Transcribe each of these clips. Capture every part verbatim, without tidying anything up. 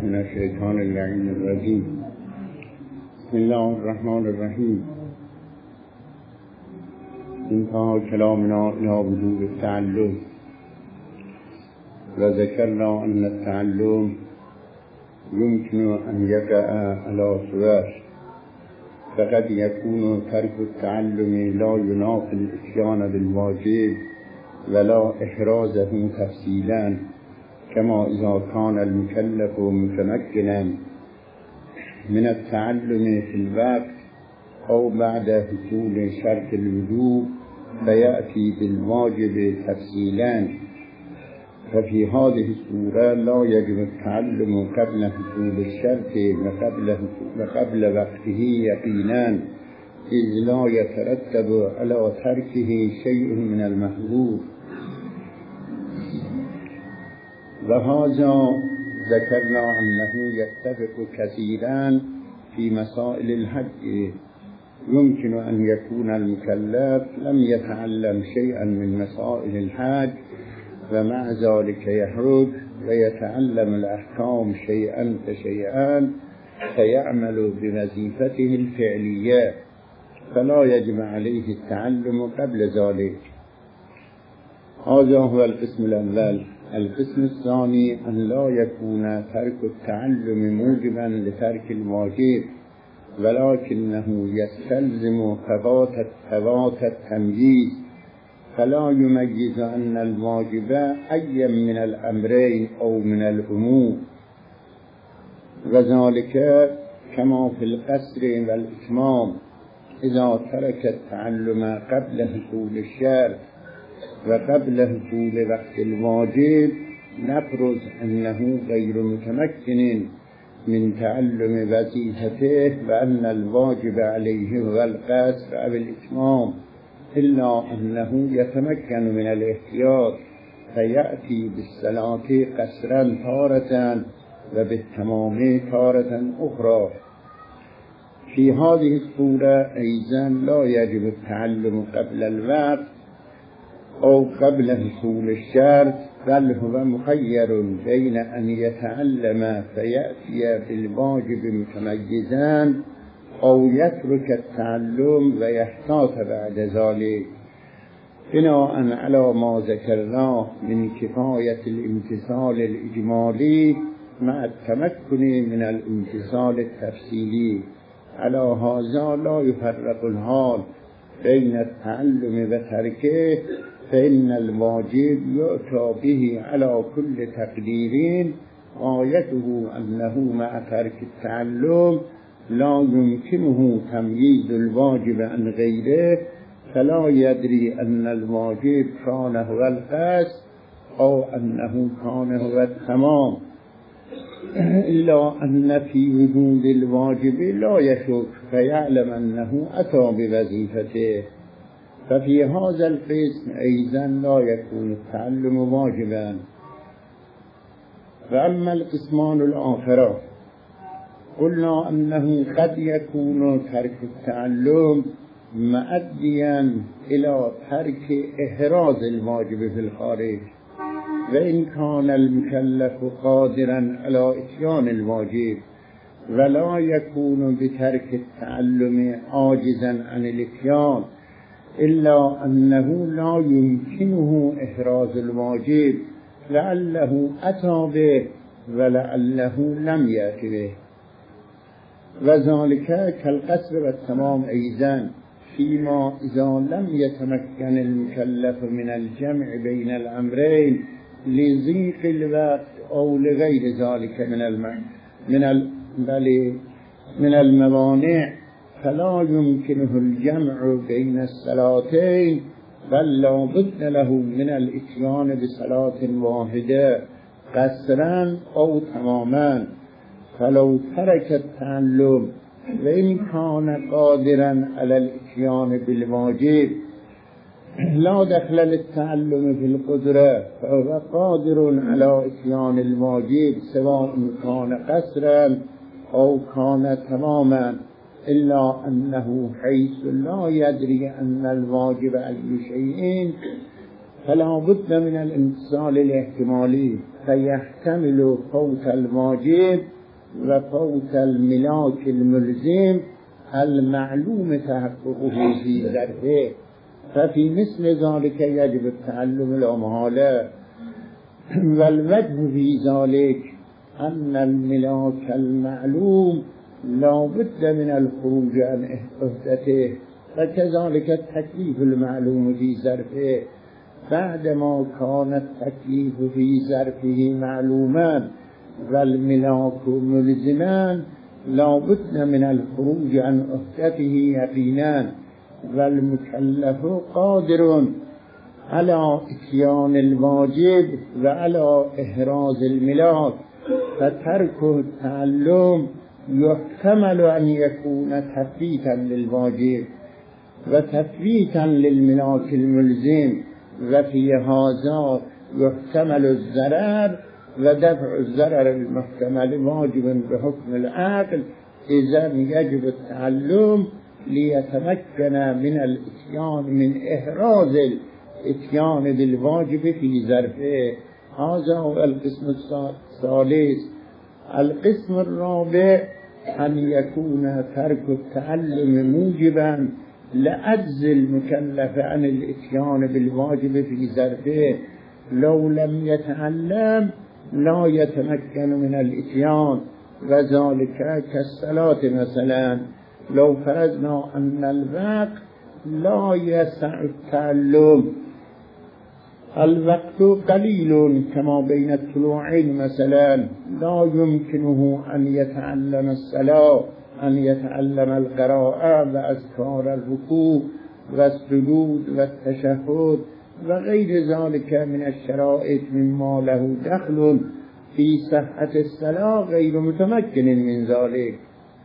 من الشیطان اللعین الرجیم. بسم الله الرحمن الرحیم. انتهى كلامنا إلى وجوب التعلم، وذكرنا أن التعلم يمكن أن يقع على صور، فقد يكون ترك التعلم لا ينافي الإتيان بالواجب ولا إحرازه تفصيلا، كما إذا كان المكلف متمكنا من التعلم في الوقت أو بعد حصول شرط الوجوب فيأتي بالواجب تفصيلا، ففي هذه الصورة لا يجب التعلم قبل حصول الشرط وقبل, وقبل وقته يقينا، إذ لا يترتب على تركه شيء من المحظور. وهذا ذكرنا أنه يتفق كثيرا في مسائل الحج. يمكن أن يكون المكلف لم يتعلم شيئا من مسائل الحج ومع ذلك يخرج ويتعلم الأحكام شيئا فشيئا فيعمل بوظيفته الفعلية، فلا يجب عليه التعلم قبل ذلك. هذا هو القسم الأول. القسم الثاني أن لا يكون ترك التعلم موجبا لترك الواجب، ولكنه يستلزم ثبات التمييز، فلا يميز أن الواجب أي من الأمرين أو من الأمور، وذلك كما في القصر والإتمام. إذا ترك التعلم قبل حصول الشرط وقبل حصول وقت الواجب نفرض أنه غير متمكن من تعلم وظيفته وأن الواجب عليه هو القصر أو الإتمام، إلا أنه يتمكن من الاحتياط فيأتي بالصلاة قصرا تارة وبالتمام تارة أخرى. في هذه الصورة أيضا لا يجب التعلم قبل الوقت أو قبل حصول الشرط، بل هو مخير بين أن يتعلم فيأتي بالواجب متميزا أو يترك التعلم ويحتاط بعد ذلك، بناء على ما ذكرناه من كفاية الامتثال الإجمالي مع التمكن من الامتثال التفصيلي. على هذا لا يفرق الحال بين التعلم وتركه، فإن الواجب يؤتى به على كل تقدير، غايته أنه مع ترك التعلم لا يمكنه تمييز الواجب عن غيره، فلا يدري أن الواجب كان هو القصد أو أنه كان هو التمام، إلا أن في وجود الواجب لا يشك فيعلم أنه أتى بوظيفته. ففي هذا القسم أيضا لا يكون التعلم واجبا. فأما القسمان الآخرة قلنا أنه قد يكون ترك التعلم مؤديا إلى ترك إحراز الواجب في الخارج، وإن كان المكلف قادرا على إتيان الواجب، ولا يكون بترك التعلم عاجزا عن الإتيان، إلا أنه لا يمكنه إحراز الواجب، لعله أتى به ولعله لم يأتي به. وذلك كالقصر والتمام أيضا، فيما إذا لم يتمكن المكلف من الجمع بين الأمرين لضيق الوقت أو لغير ذلك من الم... من ال... من الموانع، فلا يمكنه الجمع بين الصلاتين، بل لا بد له من الاتيان بصلاة واحدة قصرا أو تماما. فلو ترك التعلم وإن كان قادرا على الاتيان بالواجب لا دخل للتعلم في القدرة، فهو قادر على اتيان الواجب سواء كان قصرا أو كان تماما، إلا أنه حيث لا يدري أن الواجب أي شيء فلا بد من الامتثال الاحتمالي، فيحتمل فوت الواجب و فوت الملاك الملزم المعلوم تحققه في ظرفه ففي مثل ذلك يجب التعلم لا محالة. والوجه في ذلك أن الملاك المعلوم لا بد من الخروج عن عهدته، وكذلك التكليف المعلوم في ظرفه بعدما كان التكليف في ظرفه معلوما والملاك ملزما لا بد من الخروج عن عهدته يقينا، والمكلف قادر على اتيان الواجب وعلى إحراز الملاك، فترك التعلم يحتمل أن يكون تفويتا للواجب وتفويتا للملاك الملزم، وفي هذا يحتمل الضرر ودفع الضرر المحتمل واجب بحكم العقل. إذا يجب التعلم ليتمكن من الاتيان من إحراز الاتيان بالواجب في ظرفه. هذا هو القسم الثالث. القسم الرابع أن يكون ترك التعلم موجبا لعجز المكلف عن الاتيان بالواجب في ظرفه. لو لم يتعلم لا يتمكن من الاتيان، وذلك كالصلاة مثلا. لو فرضنا أن الوقت لا يسع التعلم، الوقت قليل كما بين الطلوعين مثلا، لا يمكنه أن يتعلم الصلاة، أن يتعلم القراءة وأذكار الركوع والسجود والتشهد وغير ذلك من الشرائط مما له دخل في صحة الصلاة، غير متمكن من ذلك.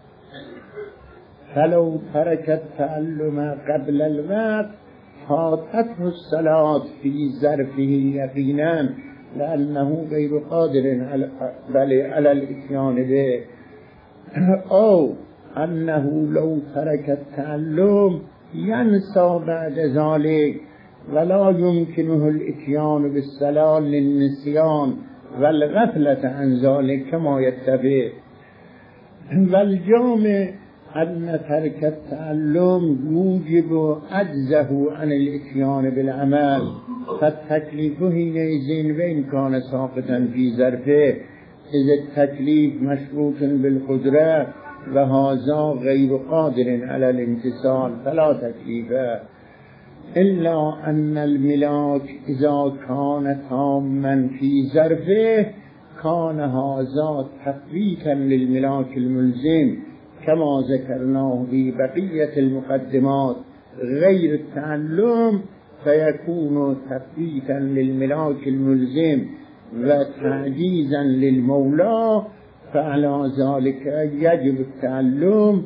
فلو ترك التعلم قبل الوقت فاتته الصلاة في ظرفه يقينا، لأنه غير قادر على, على الاتيان به. أو أنه لو ترك التعلم ينسى بعد ذلك ولا يمكنه الاتيان بالصلاة للنسيان والغفلة عن ذلك كما يتفق. والجامع أن ترك التعلم يوجب عجزه عن الاتيان بالعمل، فالتكليف حينئذ وإن كان ساقطا في ظرفه، إذ التكليف مشروط بالقدرة وهذا غير قادر على الامتثال فلا تكليف. إلا أن الملاك إذا كان تاما في ظرفه كان هذا تفويتا للملاك الملزم كما ذكرناه في بقية المقدمات، غير التعلم فيكون تفويتا للملاك الملزم وتعجيزا للمولى، فعلى ذلك يجب التعلم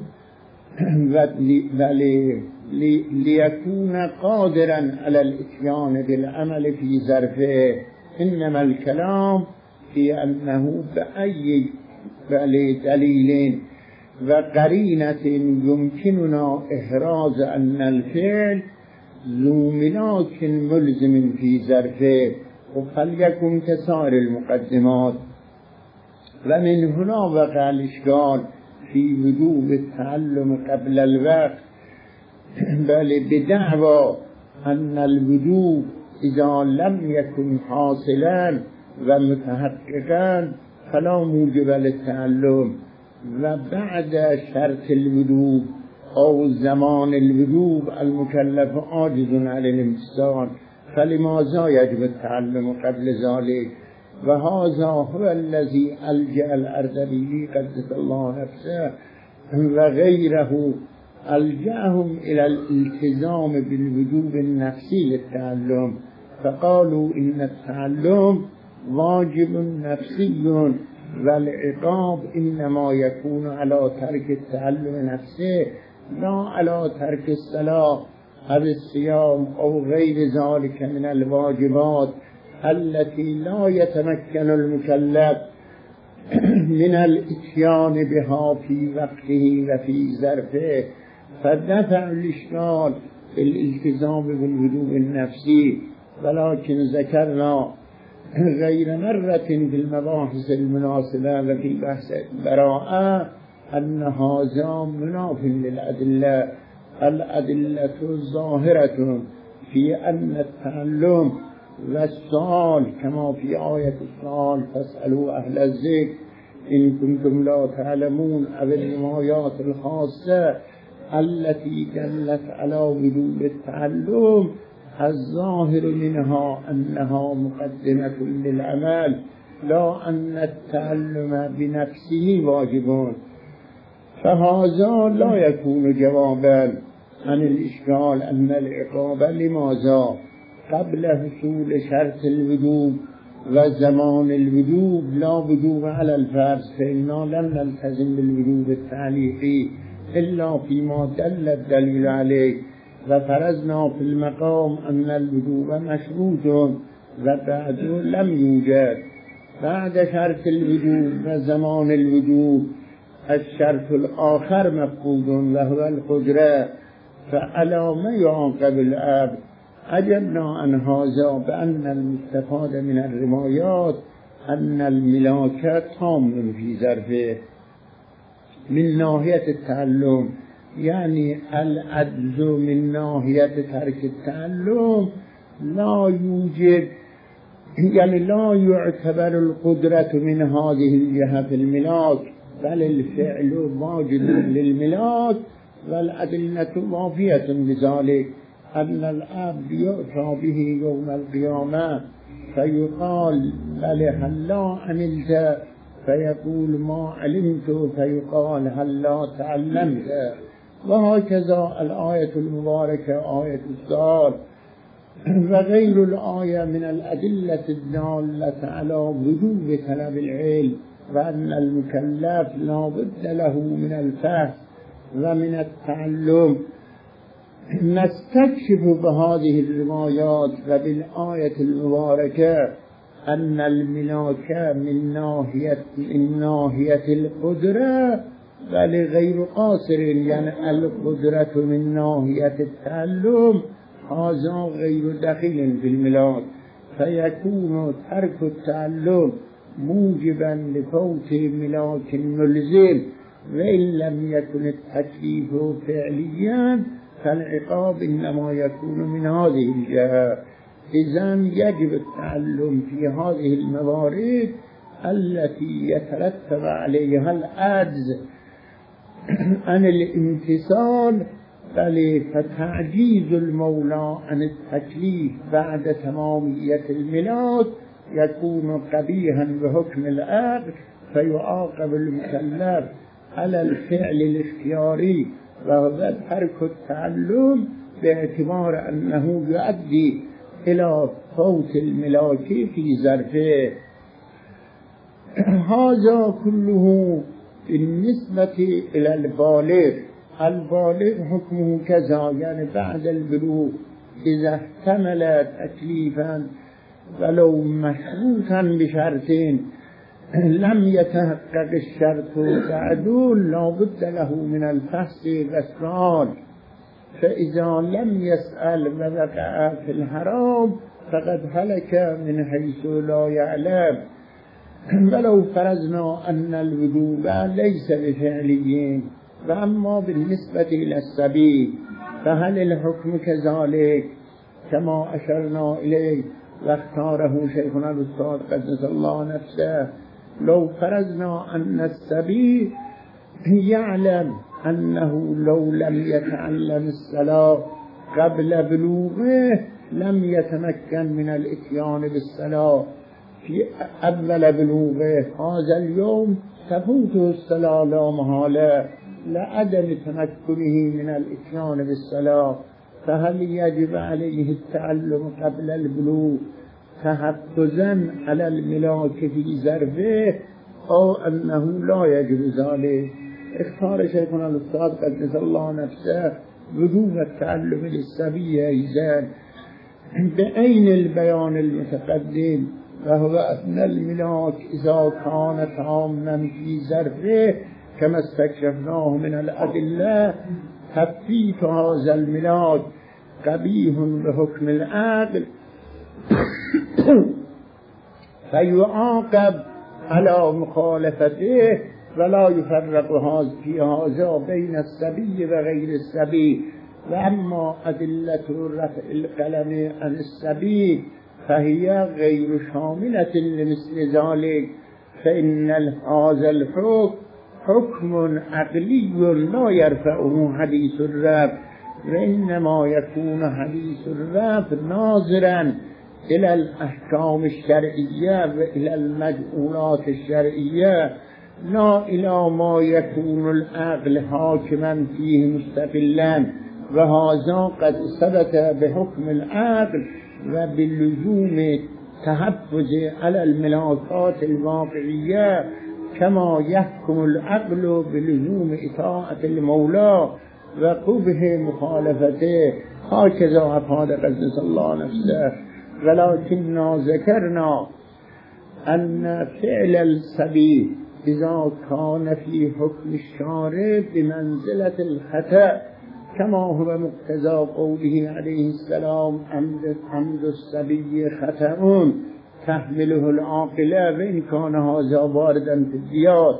ليكون قادرا على الاتيان بالعمل في ظرفه. إنما الكلام في أنه بأي دليل وقرينة يمكننا إحراز أن الفعل ذو ملاك ملزم في ظرفه، فليكن كسائر المقدمات. ومن هنا وقع الإشكال في وجوب التعلم قبل الوقت، بل بدعوى أن الوجوب إذا لم يكن حاصلا ومتحققا فلا موجب للتعلم، وبعد شرط الوجوب أو زمان الوجوب المكلف عاجز عن الامتثال، فلماذا يجب التعلم قبل ذلك؟ وهذا هو الذي ألجأ الأردبيلي قدس الله نفسه وغيره، ألجأهم إلى الالتزام بالوجوب النفسي للتعلم، فقالوا إن التعلم واجب نفسي والعقاب إنما يكون على ترك التعلم نفسه لا على ترك الصلاة أو الصيام أو غير ذلك من الواجبات التي لا يتمكن المكلف من الاتيان بها في وقته وفي ظرفه، فدفع الإشكال بالالتزام بالوجوب النفسي. ولكن ذكرنا غير مرة في المباحث المناسبة وفي بحث براءة أن هذا مناف للأدلة. الأدلة الظاهرة في أن التعلم والسؤال كما في آية السؤال فاسألوا أهل الذكر إن كنتم لا تعلمون، أو الروايات الخاصة التي دلت على وجوب التعلم الظاهر منها أنها مقدمة للعمل، لا أن التعلم بنفسه واجب. فهذا لا يكون جوابا عن الإشكال أن العقاب لماذا قبل حصول شرط الوجوب وزمان الوجوب لا وجوب على الفرض، فإننا لم نلتزم بالوجوب التعليقي إلا فيما دل الدليل عليه، وفرضنا في المقام أن الوجوب مشروط وبعد لم يوجد. بعد شرط الوجوب وزمان الوجوب الشرط الآخر مفقود وهو القدرة، فعلى ما يعاقب العبد. أجبنا عن هذا بأن المستفاد من الروايات أن الملاكة تام في ظرفه من ناحية التعلم، يعني العجز من ناحية ترك التعلم لا يوجد، يعني لا يعتبر القدرة من هذه الجهة في الملاك، بل الفعل واجب للملاك، والأدلة وافية بذلك. أن العبد يؤتى به يوم القيامة فيقال بل هلا عملت، فيقول ما علمت، فيقال هلا تعلمت. وهكذا الآية المباركة آية السؤال وغير الآية من الأدلة الدالة على وجوب طلب العلم، وأن المكلف لا بد له من الفهم ومن التعلم. نستكشف بهذه الروايات وبالآية المباركة أن الملاكة من ناحية من ناحية القدرة بل غير قاصر، يعني القدرة من ناحية التعلم هذا غير دخيل في الملاك، فيكون ترك التعلم موجبا لفوت ملاك ملزم، وإن لم يكن التكليف فعليا فالعقاب إنما يكون من هذه الجهة. إذن يجب التعلم في هذه الموارد التي يترتب عليها العجز عن الامتثال، بل فتعجيز المولى عن التكليف بعد تمامية الملاك يكون قبيحا بحكم العقل، فيعاقب المكلف على الفعل الاختياري وهو ترك التعلم باعتبار أنه يؤدي إلى فوت الملاك في ظرفه. هذا كله بالنسبة إلى البالغ. البالغ حكمه كذا، يعني بعد البلوغ إذا احتمل تكليفا ولو مشروطا بشرطين لم يتحقق الشرط بعده لا بد له من الفحص والسؤال، فإذا لم يسأل ووقع في الحرام فقد هلك من حيث لا يعلم. ولو فرضنا أن الوجوب ليس بفعليين، وأما بالنسبة إلى السبيل فهل الحكم كذلك كما أشرنا إليه واختاره شيخنا الأستاذ قدس الله نفسه؟ لو فرضنا أن السبيل يعلم أنه لو لم يتعلم الصلاة قبل بلوغه لم يتمكن من الاتيان بالصلاة في أول بلوغه، هذا اليوم تفوته الصلاة لا محالة لعدم تمكنه من الاتيان بالصلاة، فهل يجب عليه التعلم قبل البلوغ تحفظا على الملاك في ظرفه أو أنه لا يجب ذلك؟ اختار شيخنا الأستاذ قدس الله نفسه وجوب التعلم للصبي أيضا بأين البيان المتقدم، وهو أن الملاك إذا كان تاما في ظرفه كما استكشفناه من الأدلة تفويت هذا الملاك قبيح بحكم العقل فيعاقب على مخالفته ولا يفرق في هذا بين الصبي وغير الصبي. وأما أدلة رفع القلم عن الصبي فهي غير شاملة لمثل ذلك، فإن هذا الحكم حكم عقلي لا يرفعه حديث الرفع، وإنما يكون حديث الرفع ناظرا إلى الأحكام الشرعية وإلى المجعولات الشرعية، لا إلى ما يكون العقل حاكما فيه مستقلا. وهذا قد ثبت بحكم العقل وباللزوم تحفظ على الملاكات الواقعية، كما يحكم العقل بلزوم إطاعة المولى وقبح مخالفته. هكذا أفاد قدس الله نفسه. ولكننا ذكرنا أن فعل الصبي إذا كان في حكم الشارع بمنزلة الخطأ، كما هو مقتضى قوله عليه السلام: عمد الصبي خطأ تحمله العاقلة، وإن كان هذا واردا في الديات.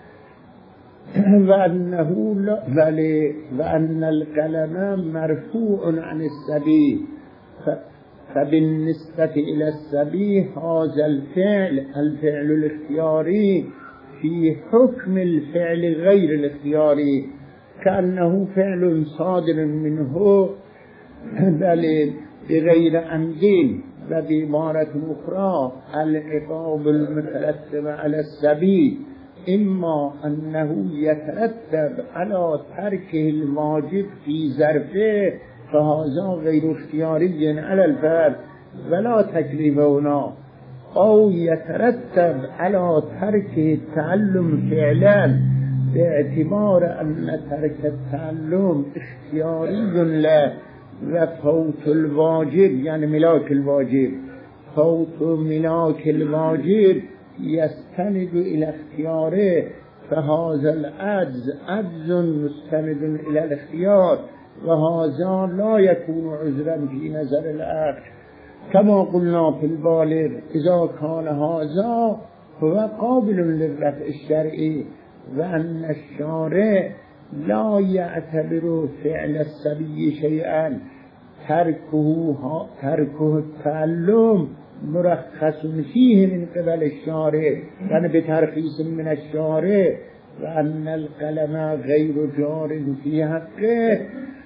وأنه بل وأن القلم مرفوع عن الصبي، فبالنسبة إلى الصبي هذا الفعل الفعل الاختياري في حكم الفعل غير الاختياري، كأنه فعل صادر منه بل بغير عمد. وبعبارة أخرى العقاب المترتب على الصبي إما أنه يترتب على تركه الواجب في ظرفه، فهذا غير اختياري على الفرد ولا تكليف هنا، أو يترتب على تركه التعلم فعلا باعتبار أن ترك التعلم اختياري له، وفوت الواجب يعني ملاك الواجب، فوت ملاك الواجب يستند إلى اختياره، فهذا العجز عجز مستند إلى الاختيار، وهذا لا يكون عذرا في نظر العقل. كما قلنا في البالغ إذا كان هذا هو قابل للرفع الشرعي، وأن الشارع لا يعتبر فعل الصبي شيئا، تركه تركه التعلم مرخص فيه من قبل الشارع، يعني بترخيص من الشارع، وأن القلم غير جار في حقه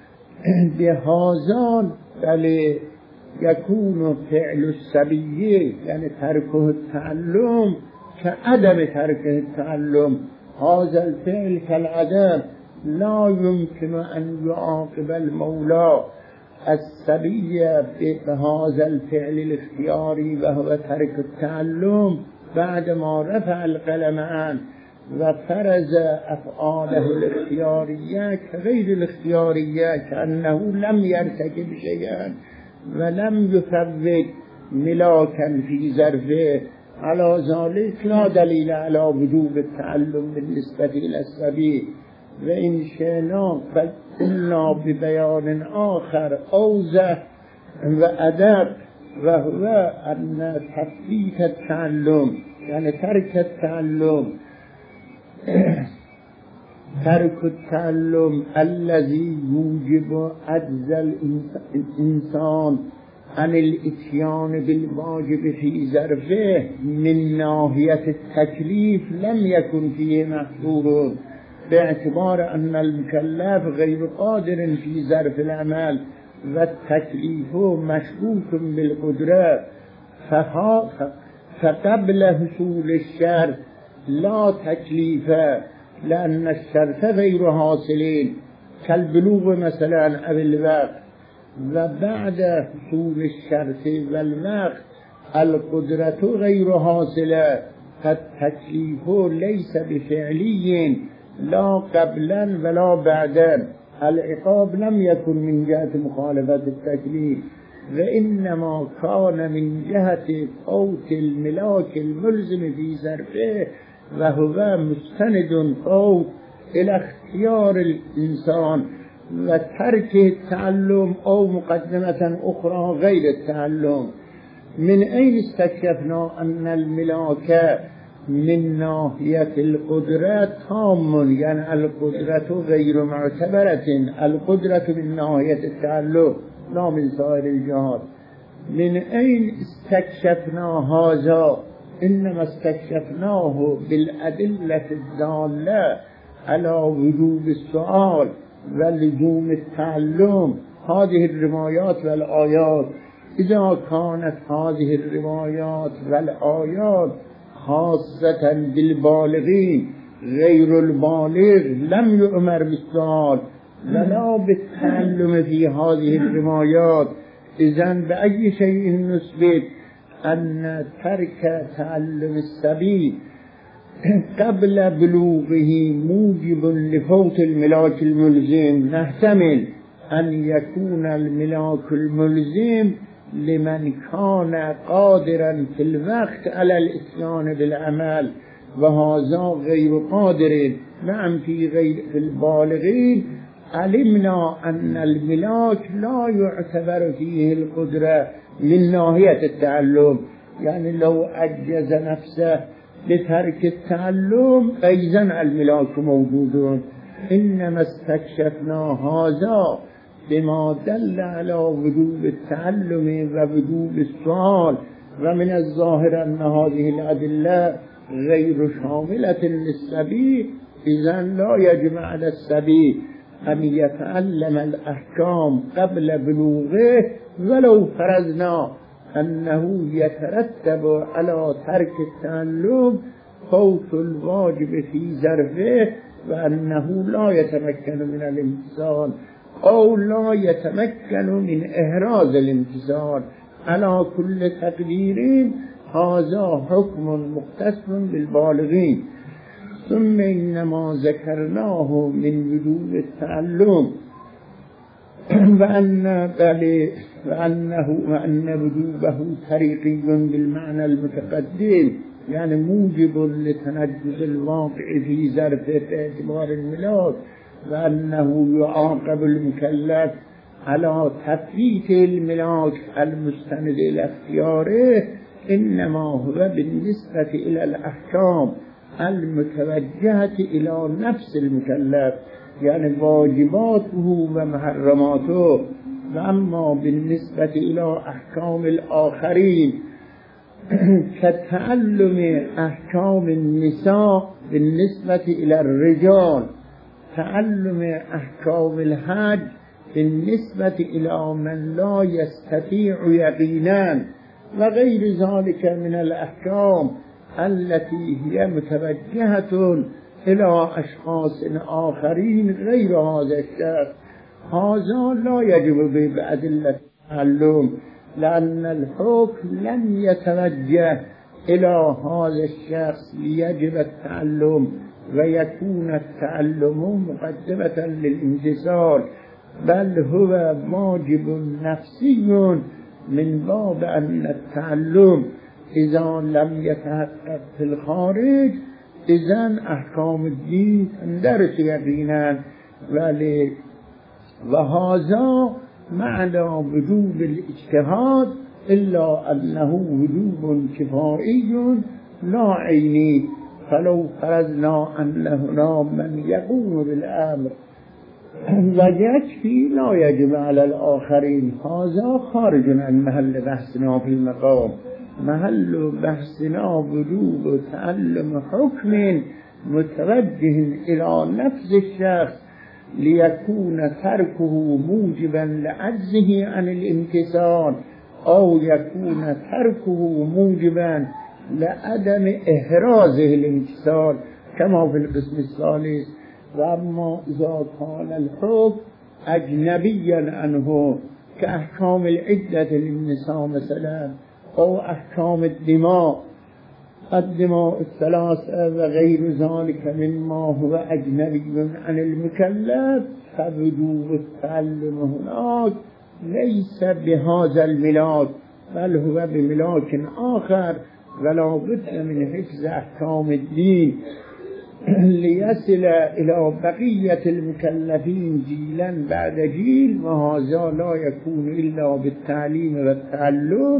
بهذا بل يكون فعل الصبي يعني تركه التعلم كعدم تركه التعلم. هذا الفعل كالعدم، لا يمكن أن يعاقب المولى الصبي بهذا الفعل الاختياري وهو ترك التعلم بعدما رفع القلم عنه وفرز أفعاله الاختيارية كغير الاختيارية، كأنه لم يرتكب شيئا ولم يفوت ملاكا في ظرفه. على ذلك لا دليل على وجوب التعلم بالنسبة إلى الصبي. وإن شئنا فقلنا ببيان آخر أوضح وأدب، وهو أن تفويت التعلم يعني ترك التعلم ترك التعلم الذي يوجب عجز الإنسان عن الاتيان بالواجب في ظرفه من ناحية التكليف لم يكن فيه محظور، باعتبار أن المكلف غير قادر في ظرف العمل والتكليف مشروط بالقدرة، فقبل حصول الشرط لا تكليف، لأن الشرط غير حاصلين كالبلوغ مثلا أو الوقت، وبعد حصول الشرط والوقت القدرة غير حاصلة، فالتكليف ليس بفعلي لا قبلا ولا بعدا. العقاب لم يكن من جهة مخالفة التكليف، وإنما كان من جهة فوت الملاك الملزم في ظرفه، وهو مستند فوت إلى اختيار الإنسان وترك التعلم أو مقدمة أخرى غير التعلم. من أين استكشفنا أن الملاك من ناحية القدرة تام، يعني القدرة غير معتبرة، القدرة من ناحية التعلق لا من سائر الجهات. من أين استكشفنا هذا؟ إنما استكشفناه بالأدلة الدالة على وجوب السؤال ولزوم التعلم، هذه الروايات والآيات. إذا كانت هذه الروايات والآيات خاصة بالبالغين، غير البالغ لم يؤمر بالسؤال ولا بالتعلم في هذه الروايات. إذن بأي شيء نثبت أن ترك تعلم الصبي قبل بلوغه موجب لفوت الملاك الملزم؟ نحتمل أن يكون الملاك الملزم لمن كان قادرا في الوقت على الإتيان بالعمل، وهذا غير قادر. نعم في غير في البالغين علمنا أن الملاك لا يعتبر فيه القدرة من ناحية التعلم، يعني لو أجز نفسه لترك التعلم أيضا الملاك موجود. إنما استكشفنا هذا بما دل على وجوب التعلم ووجوب السؤال، ومن الظاهر أن هذه الأدلة غير شاملة للصبي، إذن لا يجب على الصبي أن يتعلم الأحكام قبل بلوغه، ولو فرضنا أنه يترتب على ترك التعلم فوت الواجب في ظرفه، وأنه لا يتمكن من الامتثال أو لا يتمكن من إحراز الامتثال. على كل تقدير هذا حكم مختص بالبالغين. ثم إنما ذكرناه من وجوب التعلم وأن بل وأنه وأن وجوبه طريقي بالمعنى المتقدم، يعني موجب لتنجز الواقع في ظرفه باعتبار الملاك، وأنه يعاقب المكلف على تفويت الملاك المستند إلى اختياره، إنما هو بالنسبة إلى الأحكام المتوجهة إلى نفس المكلف، يعني واجباته ومحرماته. وأما بالنسبة إلى أحكام الآخرين كتعلم أحكام النساء بالنسبة إلى الرجال، تعلم أحكام الحج بالنسبة إلى من لا يستطيع يقينا، وغير ذلك من الأحكام التي هي متوجهة إلى أشخاص آخرين غير هذا الشخص، هذا لا يجب بأدلة التعلم، لأن الحكم لم يتوجه إلى هذا الشخص ليجب التعلم ويكون التعلم مقدمة للامتثال، بل هو واجب نفسي من باب أن التعلم إذا لم يتحقق في الخارج إذن أحكام الدين تندرس يقينا. وهذا معنى وجوب الاجتهاد، إلا أنه وجوب كفائي لا عيني. فلو فرضنا أن هنا من يقوم بالأمر ويكفي لا يجب على الآخرين، هذا خارج عن محل بحثنا في المقام. محل بحثنا وجوب تعلم حكم متوجه إلى نفس الشخص ليكون تركه موجبا لعجزه عن الامتثال، أو يكون تركه موجبا لعدم إحرازه الامتثال كما في القسم الثالث. وأما إذا كان الحكم أجنبيا عنه كأحكام العدة للنساء مثلا، أو أحكام الدماء الدماء الثلاثة وغير ذلك مما هو أجنبي عن المكلف، فوجوب التعلم هناك ليس بهذا الملاك، بل هو بملاك آخر، ولا بد من حفظ أحكام الدين ليصل إلى بقية المكلفين جيلا بعد جيل، وهذا لا يكون إلا بالتعليم والتعلم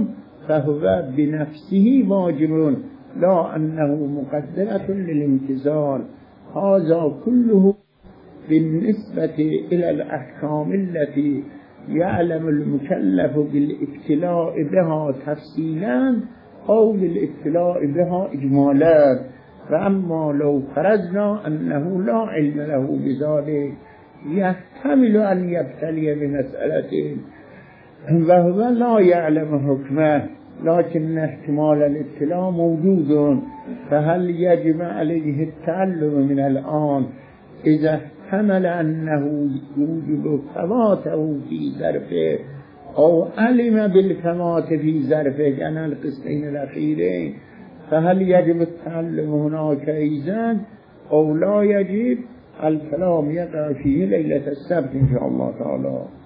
فهو بنفسه واجب لا أنه مقدمة للامتثال. هذا كله بالنسبة إلى الأحكام التي يعلم المكلف بالابتلاء بها تفصيلا أو بالابتلاء بها إجمالا. فأما لو فرضنا أنه لا علم له بذلك يحتمل أن يبتلي بمسألة وهو لا يعلم حكمه لكن احتمال الابتلاء موجود، فهل يجب عليه التعلم من الآن إذا احتمل أنه يوجب فواته في ظرفه أو علم بالفوات في ظرفه، يعني القسمين الأخيرين، فهل يجب التعلم هناك أيضا أو لا يجب؟ الكلام يقع فيه ليلة السبت إن شاء الله تعالى.